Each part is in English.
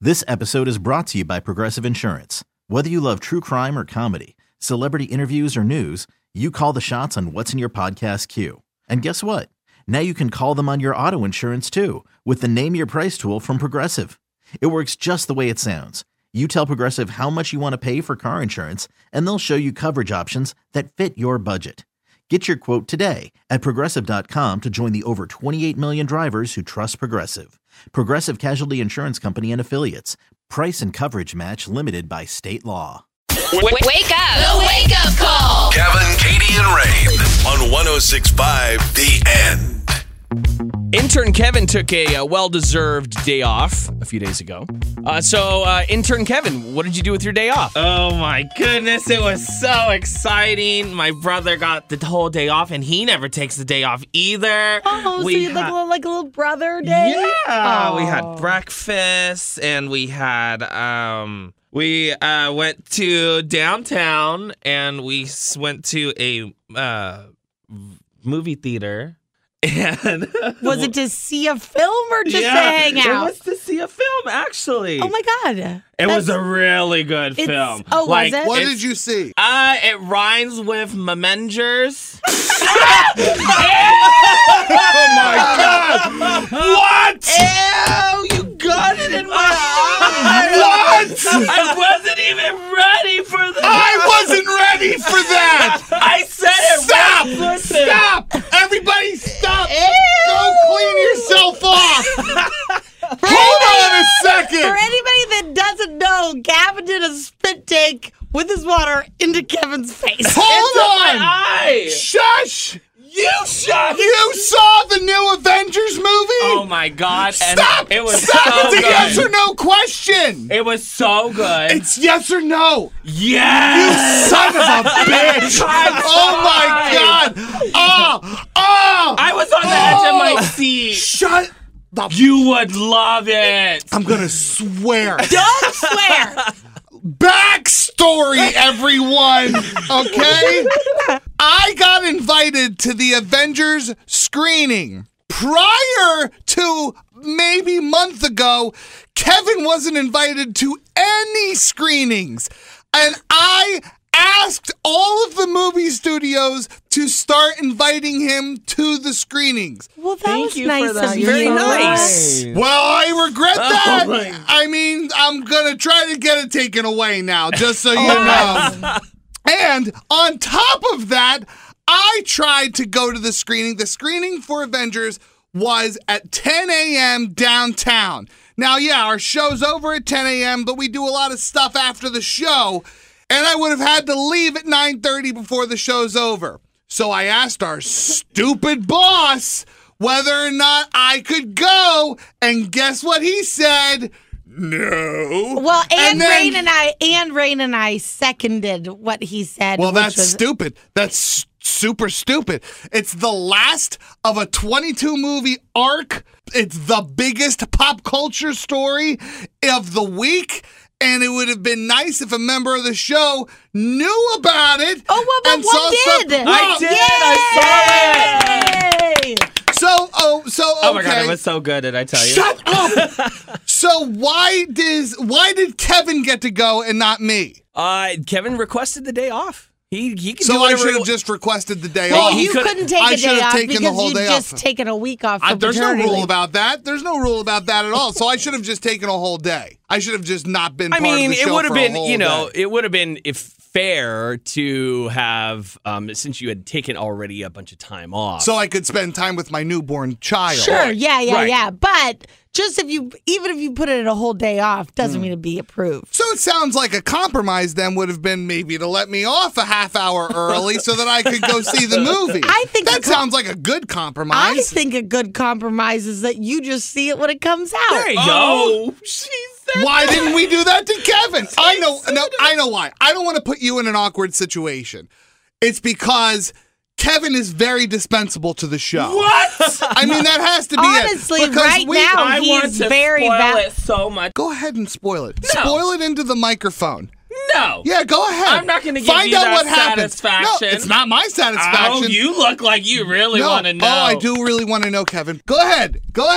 This episode is brought to you by Progressive Insurance. Whether you love true crime or comedy, celebrity interviews or news, you call the shots on what's in your podcast queue. And guess what? Now you can call them on your auto insurance too with the Name Your Price tool from Progressive. It works just the way it sounds. You tell Progressive how much you want to pay for car insurance, and they'll show you coverage options that fit your budget. Get your quote today at Progressive.com to join the over 28 million drivers who trust Progressive. Progressive Casualty Insurance Company and Affiliates. Price and coverage match limited by state law. Wake up! The wake-up call! Kevin, Katie, and Rain on 106.5 The End. Intern Kevin took a well-deserved day off a few days ago. Intern Kevin, what did you do with your day off? Oh my goodness, it was so exciting. My brother got the whole day off, and he never takes the day off either. Oh, so you like a little brother day? Yeah, Oh. we had breakfast, and we had we went to downtown, and we went to a movie theater. And Was it to see a film or just to hang out? It was to see a film, actually. Oh my God. It was a really good film. Oh, was it? What did you see? It rhymes with Memengers. Oh my God! What? Ew, you got it in my eye. What? I wasn't even ready for that. I wasn't ready for that! I said it. Stop! right. Listen. Stop! Everybody stop! Go clean yourself off! Hold on a second! For anybody that doesn't know, Gavin did a spit take with his water into Kevin's face. Hold on! Eye. Shush! You shut. You saw the new Avengers movie? Oh my God! And Stop! It was Stop! so It's a good. yes or no question! It was so good. It's yes or no! yes. Son of a bitch! Oh my God! Oh! I was on the edge of my seat. Shut the You would love it. I'm gonna swear. Don't swear. Backstory, everyone! Okay? I got invited to the Avengers screening. Prior to maybe a month ago, Kevin wasn't invited to any screenings. And I asked all of the movie studios to start inviting him to the screenings. Well, that Thank was you nice for that. of you. Very so nice. much. Well, I regret that. my- I mean, I'm going to try to get it taken away now, just so you know. And on top of that, I tried to go to the screening. The screening for Avengers was at 10 a.m. downtown. Now, yeah, our show's over at 10 a.m., but we do a lot of stuff after the show, and I would have had to leave at 9:30 before the show's over. So I asked our stupid boss whether or not I could go, and guess what he said? No. Well, and then- Rain and I seconded what he said. Well, which that's was, stupid. That's super stupid. It's the last of a 22 movie arc. It's the biggest pop culture story of the week. And it would have been nice if a member of the show knew about it. Oh, well, and but saw one did. some- I did. I saw it. Yay! Okay. Oh my God, it was so good. Did I tell you? Shut up. So why did Kevin get to go and not me? Kevin requested the day off. He can do So I whatever should he have just requested the day Well, off. you couldn't take I a should day have off taken the because whole you day just off. taken a week off for There's no paternity rule leave. about that. There's no rule about that at all. So I should have just taken a whole day. I should have just not been I part mean, of the it show would have for a been, whole you know, day. it would have been fair to have, since you had taken already a bunch of time off. So I could spend time with my newborn child. Sure, yeah. Right. But just even if you put it a whole day off, doesn't mean to be approved. So it sounds like a compromise then would have been maybe to let me off a half hour early so that I could go see the movie. I think that sounds like a good compromise. I think a good compromise is that you just see it when it comes out. there you Oh, go. she said Why didn't we do that to Kevin? I know why. I don't want to put you in an awkward situation. It's because Kevin is very dispensable to the show. what? I mean, that has to be Honestly, it. Because right now, I he want is to very spoil it so much. Go ahead and spoil it. No. Spoil it into the microphone. No. Yeah, go ahead. I'm not gonna give Find you out that what happened. satisfaction. No, it's not my satisfaction. Oh, you look like you really no. want to know. Oh, I do really want to know, Kevin. Go ahead. Go ahead.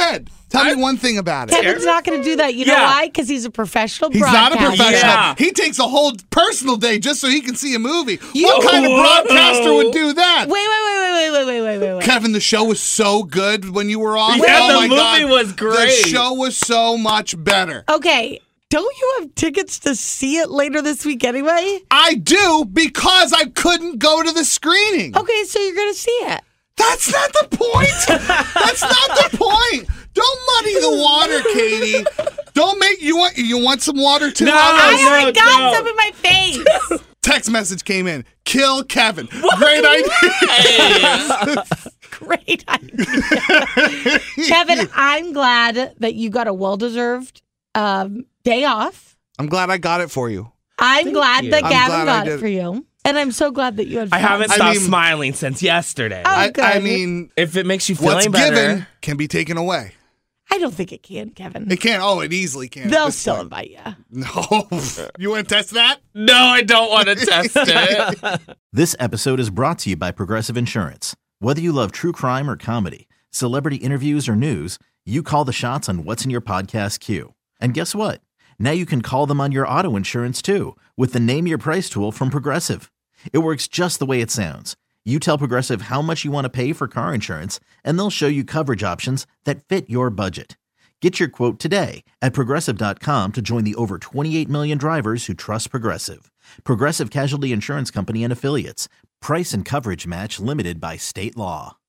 Tell me one thing about it. Kevin's not going to do that. You know Yeah. why? Because he's a professional He's not a broadcaster. professional. Yeah. He takes a whole personal day just so he can see a movie. What kind of broadcaster would do that? Wait. Kevin, the show was so good when you were on. Yeah, oh the my movie God. was great. The show was so much better. Okay. Don't you have tickets to see it later this week anyway? I do because I couldn't go to the screening. Okay, so you're going to see it. That's not the point. That's not the point. Don't muddy the water, Katie. Don't make you want some water too. No. I already got no. some in my face. Text message came in. Kill Kevin. Great idea. Great idea. Kevin, I'm glad that you got a well-deserved day off. I'm glad I got it for you. I'm glad that I'm Gavin glad I got it did. for you. And I'm so glad that you had fun. I haven't I stopped mean- smiling since yesterday. Oh, good. I mean, If it makes you what's feeling better. given can be taken away. I don't think it can, Kevin. It can't. Oh, it easily can. at They'll this still point. invite you. No. You want to test that? No, I don't want to test it. This episode is brought to you by Progressive Insurance. Whether you love true crime or comedy, celebrity interviews or news, you call the shots on what's in your podcast queue. And guess what? Now you can call them on your auto insurance too with the Name Your Price tool from Progressive. It works just the way it sounds. You tell Progressive how much you want to pay for car insurance, and they'll show you coverage options that fit your budget. Get your quote today at Progressive.com to join the over 28 million drivers who trust Progressive. Progressive Casualty Insurance Company and Affiliates. Price and coverage match limited by state law.